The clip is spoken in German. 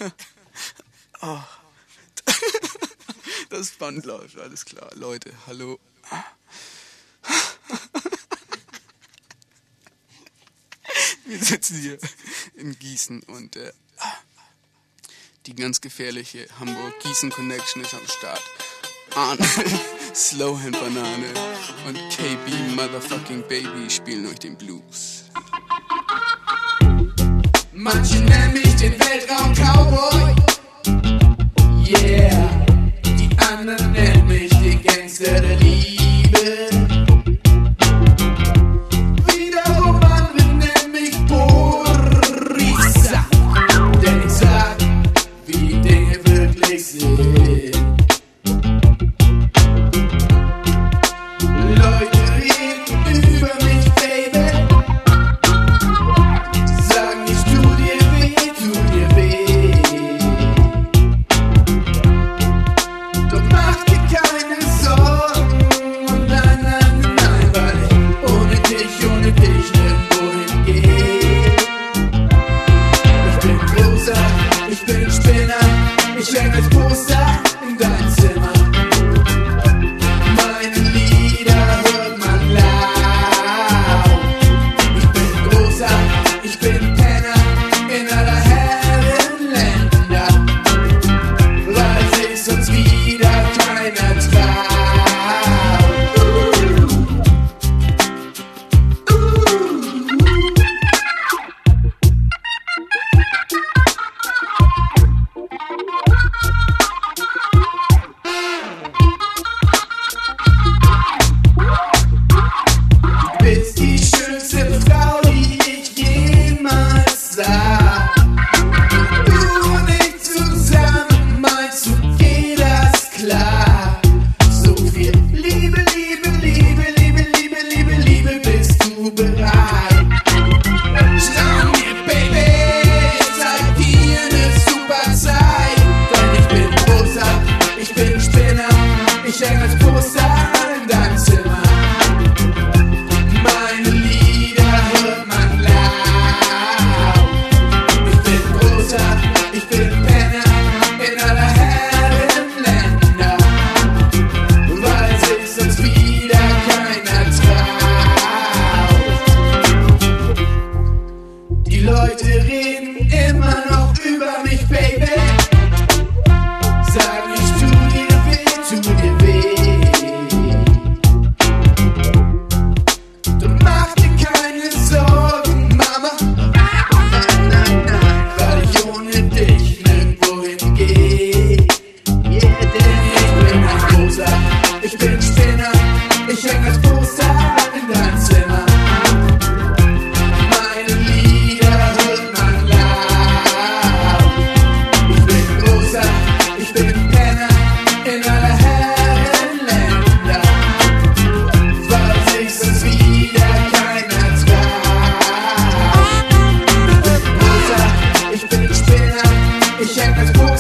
Oh. Das Band läuft, alles klar. Leute, hallo. Wir sitzen hier in Gießen und die ganz gefährliche Hamburg-Gießen-Connection ist am Start. Arne, Slowhand Banane und KB Motherfucking Baby spielen euch den Blues. Manche nennen mich den Weltraum-Cowboy. Yeah. Die anderen nennen mich den Gangster der Liebe. Wiederum andere nennen mich Borisa. Denn ich sag, wie die Dinge wirklich sind. Leute reden über mich, Baby. Sagen, ich tu dir weh. Doch mach dir keine Sorgen. Und nein, weil ich ohne dich nirgendwo hingehe. Ich bin großer, ich bin Spinner. Ich häng als Poster in dein Zimmer. Meine Lieder hört man laut. Ich bin großer, ich bin Penner in aller Herrenländer, weil sich sonst wieder keiner traut. Du bist die schönste Frau, die ich jemals sah. Du und ich zusammen, meinst du, geht das klar? So viel Liebe, bist du bereit? Schau mir, Baby, ich zeig dir ne super Zeit. Denn ich bin großer, ich bin Spinner, ich häng als Poster in deinem Zimmer. Meine Lieder hört man laut. Ich bin großer, ich bin Penner in aller Herrenländer, weil sich sonst wieder keiner traut. Die Leute reden immer noch über mich, Baby. Sagen, ich tu dir weh. Du mach dir keine Sorgen, Mama. Weil ich ohne dich nirgendwo hingehe. Yeah, denn ich bin ein großer, ich bin Spinner. Ich häng als Poster in dein Zimmer. Meine Lieder hört man laut. Ich bin großer, ich bin Penner in aller Herrenländer, weil sich sonst wieder keiner traut. Ich bin großer, ich bin Spinner, ich häng als Poster